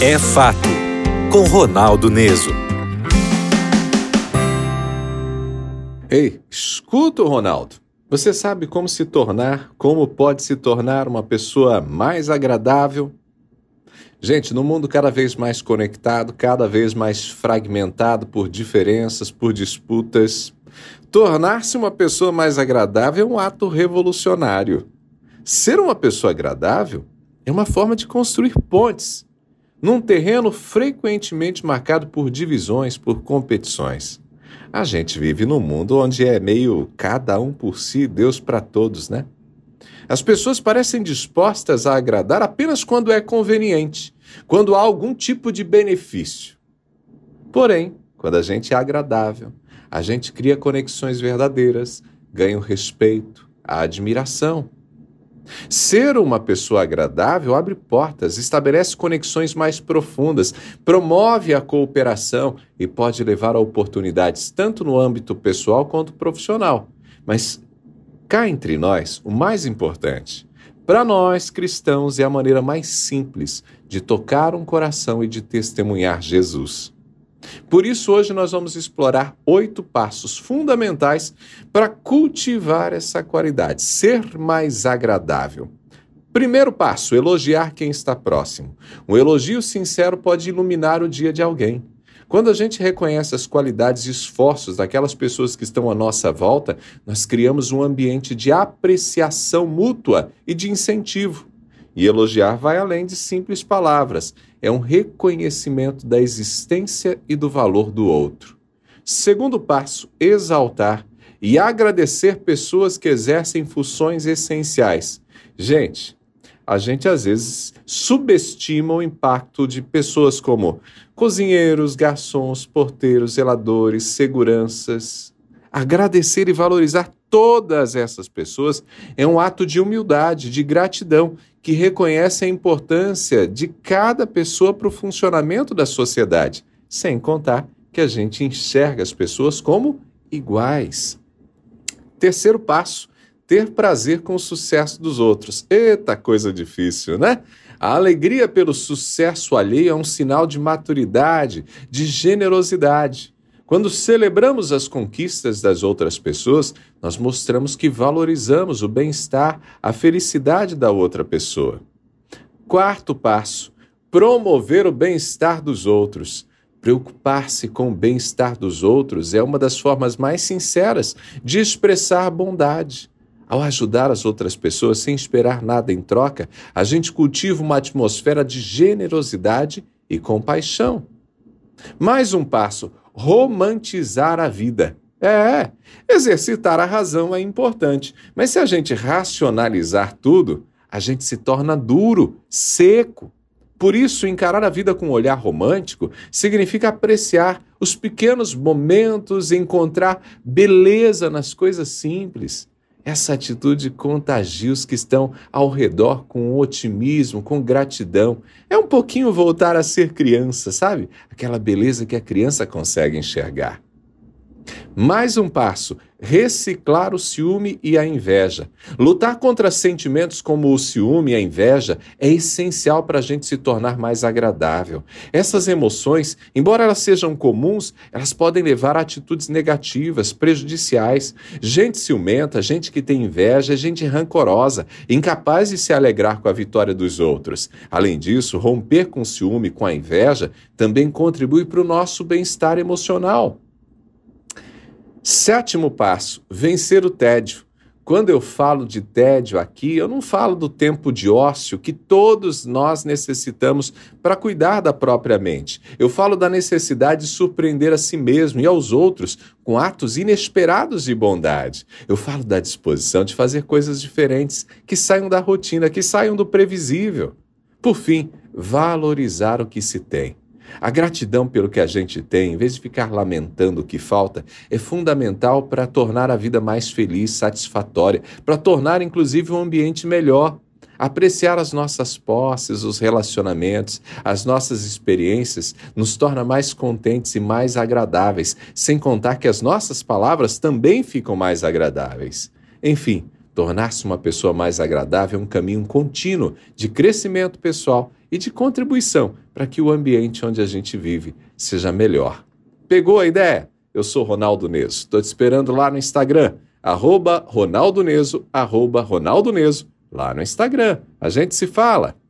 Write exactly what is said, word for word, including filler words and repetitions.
É Fato, com Ronaldo Neso. Ei, escuta, Ronaldo. Você sabe como se tornar, como pode se tornar uma pessoa mais agradável? Gente, no mundo cada vez mais conectado, cada vez mais fragmentado por diferenças, por disputas, tornar-se uma pessoa mais agradável é um ato revolucionário. Ser uma pessoa agradável é uma forma de construir pontes, num terreno frequentemente marcado por divisões, por competições. A gente vive num mundo onde é meio cada um por si, Deus para todos, né? As pessoas parecem dispostas a agradar apenas quando é conveniente, quando há algum tipo de benefício. Porém, quando a gente é agradável, a gente cria conexões verdadeiras, ganha o respeito, a admiração. Ser uma pessoa agradável abre portas, estabelece conexões mais profundas, promove a cooperação e pode levar a oportunidades tanto no âmbito pessoal quanto profissional. Mas cá entre nós, o mais importante, para nós cristãos, é a maneira mais simples de tocar um coração e de testemunhar Jesus. Por isso, hoje nós vamos explorar oito passos fundamentais para cultivar essa qualidade, ser mais agradável. Primeiro passo, elogiar quem está próximo. Um elogio sincero pode iluminar o dia de alguém. Quando a gente reconhece as qualidades e esforços daquelas pessoas que estão à nossa volta, nós criamos um ambiente de apreciação mútua e de incentivo. E elogiar vai além de simples palavras. É um reconhecimento da existência e do valor do outro. Segundo passo, exaltar e agradecer pessoas que exercem funções essenciais. Gente, a gente às vezes subestima o impacto de pessoas como cozinheiros, garçons, porteiros, zeladores, seguranças. Agradecer e valorizar todas essas pessoas é um ato de humildade, de gratidão, que reconhece a importância de cada pessoa para o funcionamento da sociedade, sem contar que a gente enxerga as pessoas como iguais. Terceiro passo, ter prazer com o sucesso dos outros. Eita, coisa difícil, né? A alegria pelo sucesso alheio é um sinal de maturidade, de generosidade. Quando celebramos as conquistas das outras pessoas, nós mostramos que valorizamos o bem-estar, a felicidade da outra pessoa. Quarto passo, promover o bem-estar dos outros. Preocupar-se com o bem-estar dos outros é uma das formas mais sinceras de expressar bondade. Ao ajudar as outras pessoas sem esperar nada em troca, a gente cultiva uma atmosfera de generosidade e compaixão. Mais um passo, romantizar a vida. É, exercitar a razão é importante, mas se a gente racionalizar tudo, a gente se torna duro, seco. Por isso, encarar a vida com um olhar romântico significa apreciar os pequenos momentos e encontrar beleza nas coisas simples. Essa atitude contagia os que estão ao redor com otimismo, com gratidão. É um pouquinho voltar a ser criança, sabe? Aquela beleza que a criança consegue enxergar. Mais um passo, reciclar o ciúme e a inveja. Lutar contra sentimentos como o ciúme e a inveja é essencial para a gente se tornar mais agradável. Essas emoções, embora elas sejam comuns, elas podem levar a atitudes negativas, prejudiciais. Gente ciumenta, gente que tem inveja, é gente rancorosa, incapaz de se alegrar com a vitória dos outros. Além disso, romper com o ciúme, com a inveja, também contribui para o nosso bem-estar emocional. Sétimo passo, vencer o tédio. Quando eu falo de tédio aqui, eu não falo do tempo de ócio que todos nós necessitamos para cuidar da própria mente. Eu falo da necessidade de surpreender a si mesmo e aos outros com atos inesperados de bondade. Eu falo da disposição de fazer coisas diferentes, que saiam da rotina, que saiam do previsível. Por fim, valorizar o que se tem. A gratidão pelo que a gente tem, em vez de ficar lamentando o que falta, é fundamental para tornar a vida mais feliz, satisfatória, para tornar, inclusive, um ambiente melhor. Apreciar as nossas posses, os relacionamentos, as nossas experiências, nos torna mais contentes e mais agradáveis, sem contar que as nossas palavras também ficam mais agradáveis. Enfim, Tornar-se uma pessoa mais agradável é um caminho contínuo de crescimento pessoal e de contribuição para que o ambiente onde a gente vive seja melhor. Pegou a ideia? Eu sou Ronaldo Neso. Estou te esperando lá no Instagram, arroba Ronaldo Neso, arroba Ronaldo Neso, lá no Instagram. A gente se fala.